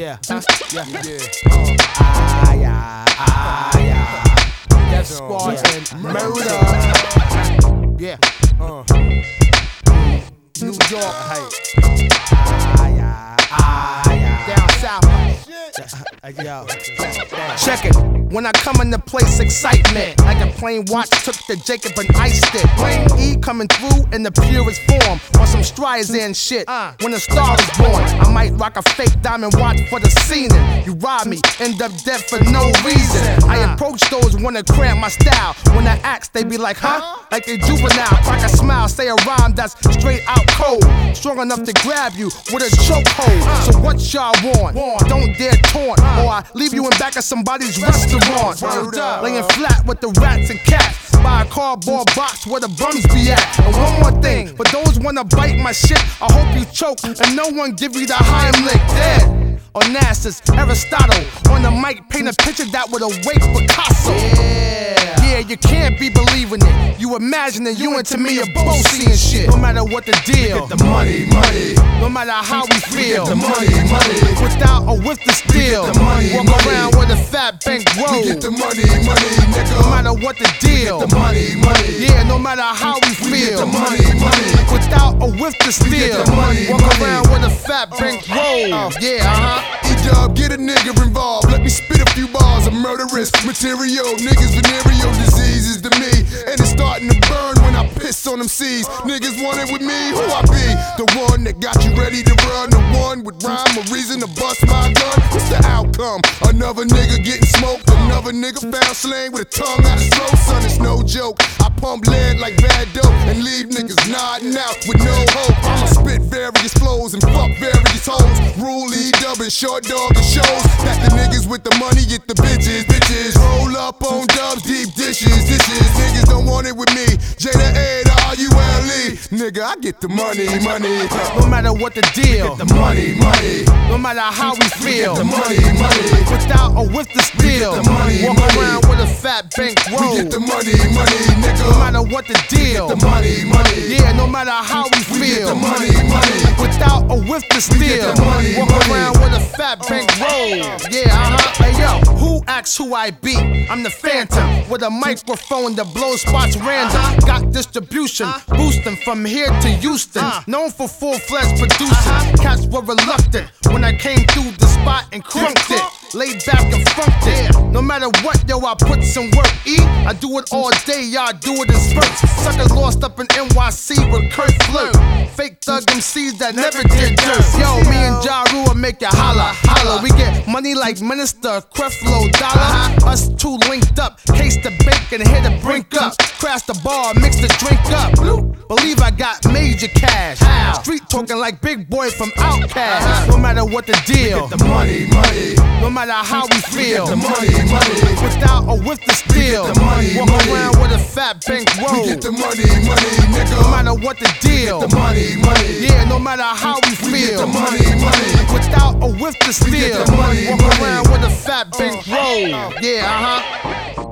Yeah. Yeah. Death Squad and murder. Yeah. New York. Down south. Yo. Check it. When I come into place, excitement like a plane watch took the Jacob and iced it. Wayne E coming through in the purest form on some Streisand shit. When a star is born, I might rock a fake diamond watch for the scene. You rob me, end up dead for no reason. I approach those wanna cramp my style. When I ask, they be like, huh? Like a juvenile. Crack a smile, say a rhyme that's straight out cold, strong enough to grab you with a chokehold. So what y'all want? Don't dare taunt, or I leave you in back of somebody's restaurant. Laying flat with the rats and cats by a cardboard box where the bums be at. And one more thing, for those wanna bite my shit, I hope you choke and no one give you the Heimlich. Dead Onassis, Aristotle on the mic, paint a picture that would awake Picasso. Yeah, you can't be believing it. You imagining you and to me are both seeing shit. No matter what the deal, get the money, money. No matter how we feel, get the money, money. Without or with the steel, get the money, walk money. around with a fat bank roll. We get the money, money, nigga. No matter what the deal, get the money, money. Yeah, no matter how we We get feel, the money, money. without or with the steel, get the money, walk money. around with a fat bank roll. Yeah, E-Dub, get a nigga involved. Let me spit a few bars of murderous material. Niggas venereal diseases to me, and it's starting to burn when I piss on them C's. Niggas want it with me, who I be? The one that got you ready to run, the one with rhyme or reason to bust my gun. What's the outcome? Another nigga getting smoked, another nigga found slang with a tongue out his throat. Son, it's no joke. I pump lead like bad dope and leave niggas nodding out with no hope. I'ma spit various flows and fuck various hoes. Rule E-Dub and short dog and shows that the niggas with the money get the bitches. Roll up on dubs, deep dishes. Niggas don't want it with me. J to A to R-U-L-E. Nigga, I get the money, money. no matter what the deal, The money, money. no matter how we feel, The money, money. without or with the steel, the money, walk money. around with a fat bank roll. We get the money, money, No nigga. matter what the deal, The money, money. yeah, no matter how we We get feel, the money, money. without or with the steel, the money, walk money. around with a fat bank roll. Yeah, Hey yo, who asks who I be? I'm the Phantom with a microphone that blows spots random. Got distribution, boosting from here to Houston. Known for full-fledged producing. Cats were reluctant when I came through the spot and crunked it. Laid back and funked it. No matter what, yo, I put some work. I do it all day, y'all do it in spurts. Suckers lost up in NYC with Kurt Flirt. Fake thug MCs that never did dirt. Yo, me and Ja Rule will make it holla, holla. We get money like Minister, Creflo Dollar. Us two linked up, case the bacon, hit the brink up. Crash the bar, mix the drink up. Believe I got major cash. Street talking like Big Boy from Outkast. No matter what the deal, The money, money. no matter how we feel, The money, money. without or with the steel, the money, walk money. around with a fat bank roll. We get the money, money, No nigga. matter what the deal, The money, money. yeah, no matter how we We get feel, the money, money. without or with the steel, the money, walk money. around with a fat bank roll. Yeah,